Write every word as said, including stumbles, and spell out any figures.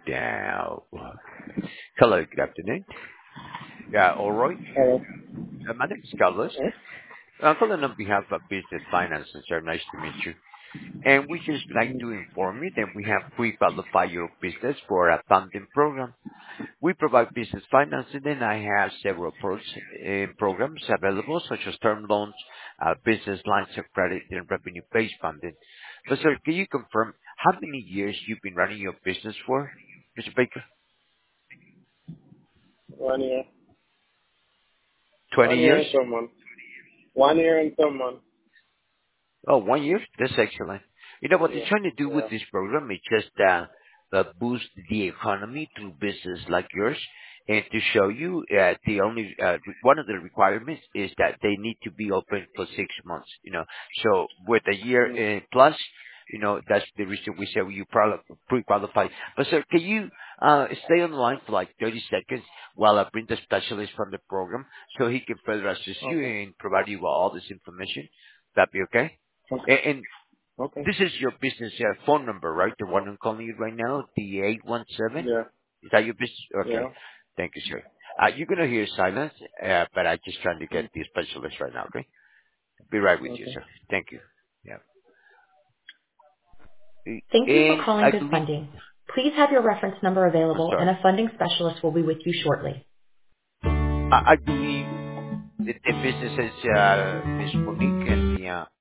down. Hello, good afternoon. Yeah, all right. Hello. Uh, my name is Carlos. Eh? I'm calling on behalf of Business Finance, sir. Nice to meet you. And we just like to inform you that we have pre-qualified your business for a funding program. We provide business financing, and I have several pros, uh, programs available, such as term loans, uh, business lines of credit, and revenue-based funding. But sir, can you confirm how many years you've been running your business for, Mister Baker? One year. twenty One year years? and some months. One year and some months. Oh, one year? That's excellent. You know what they're Yeah. trying to do with Yeah. this program is just uh, uh, boost the economy through business like yours, and to show you uh, the only uh, re- one of the requirements is that they need to be open for six months. You know, so with a year Mm. uh, plus, you know, that's the reason we say you probably pre-qualify. But sir, can you uh, stay on the line for like thirty seconds while I bring the specialist from the program so he can further assist you Okay. and provide you with all this information? That be okay? Okay. And, and Okay. this is your business uh, phone number, right? The one I'm calling you right now, the eight one seven. Yeah. Is that your business? Okay. Yeah. Thank you, sir. Uh, you're going to hear silence, uh, but I'm just trying to get Mm. the specialist right now, okay? Be right with you, Okay. sir. Thank you. Yeah. Thank you for And calling I Good believe, Funding. Please have your reference number I'm available, and sorry. a funding specialist will be with you shortly. I, I believe that the business is uh, Miss Monique and the uh,